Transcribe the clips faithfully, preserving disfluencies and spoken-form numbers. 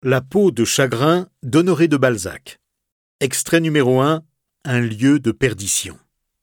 La peau de chagrin d'Honoré de Balzac. Extrait numéro un. Un lieu de perdition.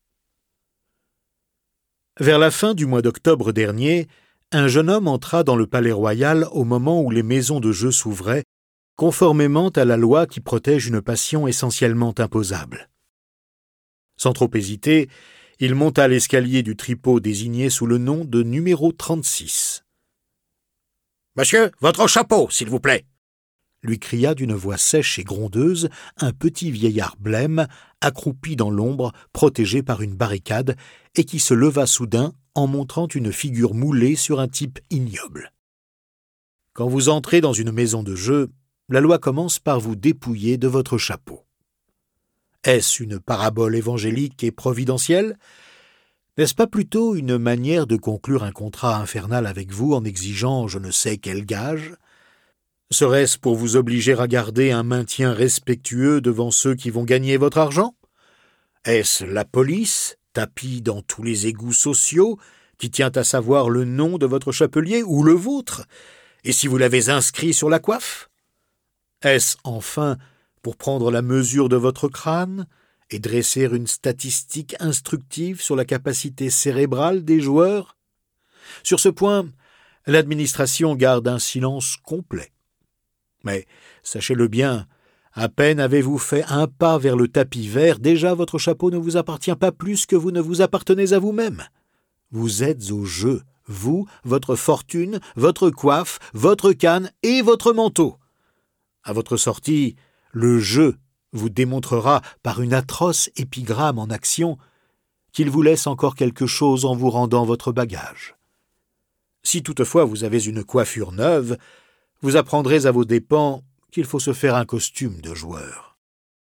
Vers la fin du mois d'octobre dernier, un jeune homme entra dans le palais royal au moment où les maisons de jeu s'ouvraient, conformément à la loi qui protège une passion essentiellement imposable. Sans trop hésiter, il monta l'escalier du tripot désigné sous le nom de numéro trente-six. « Monsieur, votre chapeau, s'il vous plaît !» lui cria d'une voix sèche et grondeuse un petit vieillard blême, accroupi dans l'ombre, protégé par une barricade, et qui se leva soudain en montrant une figure moulée sur un type ignoble. Quand vous entrez dans une maison de jeu, la loi commence par vous dépouiller de votre chapeau. Est-ce une parabole évangélique et providentielle ? N'est-ce pas plutôt une manière de conclure un contrat infernal avec vous en exigeant je ne sais quel gage ? Serait-ce pour vous obliger à garder un maintien respectueux devant ceux qui vont gagner votre argent ? Est-ce la police, tapie dans tous les égouts sociaux, qui tient à savoir le nom de votre chapelier ou le vôtre, et si vous l'avez inscrit sur la coiffe ? Est-ce enfin pour prendre la mesure de votre crâne et dresser une statistique instructive sur la capacité cérébrale des joueurs ? Sur ce point, l'administration garde un silence complet. Mais, sachez-le bien, à peine avez-vous fait un pas vers le tapis vert, déjà votre chapeau ne vous appartient pas plus que vous ne vous appartenez à vous-même. Vous êtes au jeu, vous, votre fortune, votre coiffe, votre canne et votre manteau. À votre sortie, le jeu vous démontrera par une atroce épigramme en action qu'il vous laisse encore quelque chose en vous rendant votre bagage. Si toutefois vous avez une coiffure neuve, vous apprendrez à vos dépens qu'il faut se faire un costume de joueur.